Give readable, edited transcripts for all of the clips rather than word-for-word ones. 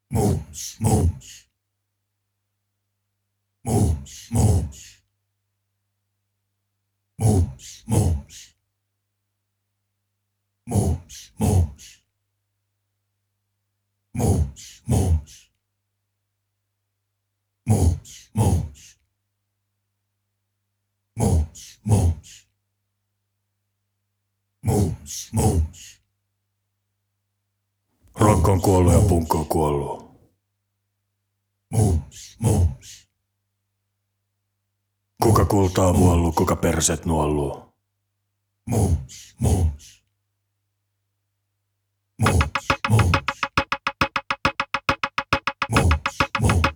Moons, moons, moons, moons, moons, moons, moons, moons, moons, moons, moons, moons, moons, moons, moons, moons. Rock on kuollut ja punk on kuollut. Moons, moons, Kuka kultaa vuollu, kuka perset nuollu. moons, moons, moons, moons, moons, moons,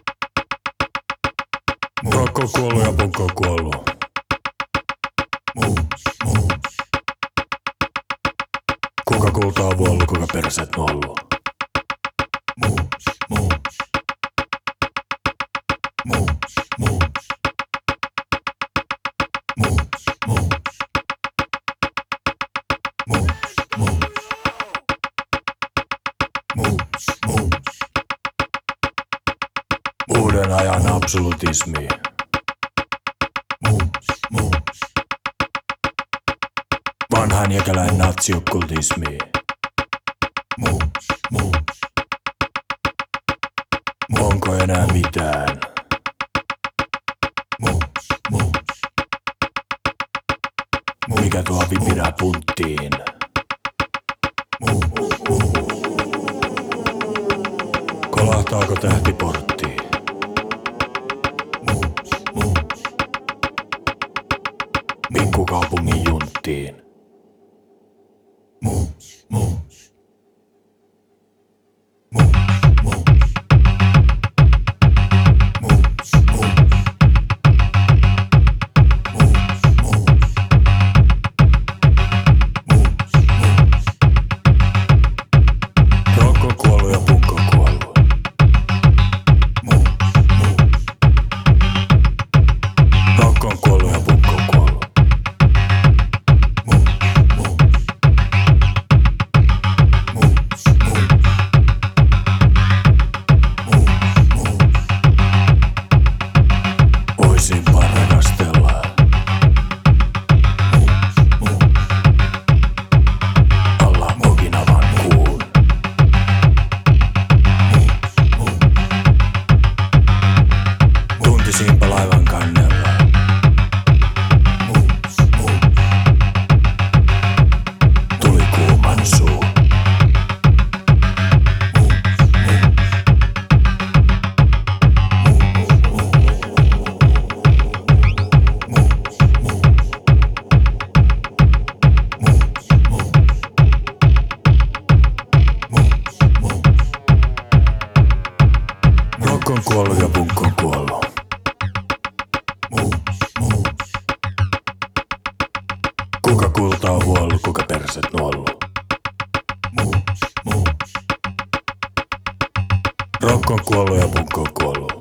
Rock on kuollut ja punk on kuollut. moons, moons, Kuka kultaa vuollu, kuka perset nuollu. moons, moons, moons, moons, moons, moons, moons, moons, moons, moons, Uuden ajan absolutismi. moons, moons, Vanhan jäkälän natsiokkultismi. moons, moons, Onko enää mitään? moons, moons, Mikä tuo vipinä punttiin? moons, moons, Kolahtaako tähtiportti? moons, moons, Pikkukaupungin junttiin. moons, moons, moons, moons, moons, moons, moons, moons, moons, moons, Rock on kuollut ja punk on kuollut. moons, moons, Rock on kuollut ja punk on kuollut. moons, moons, moons, moons, moons, moons, Voisinpa rakastella. moons, moons, Alla Okinawan kuun. Tuntisinpa laivan kannella. moons, moons, Tuli kuuman suu. Rock on kuollut ja punk on kuollut. Kuka kultaa vuollu, kuka perset nuollu. Rock on kuollut ja punk on kuollut.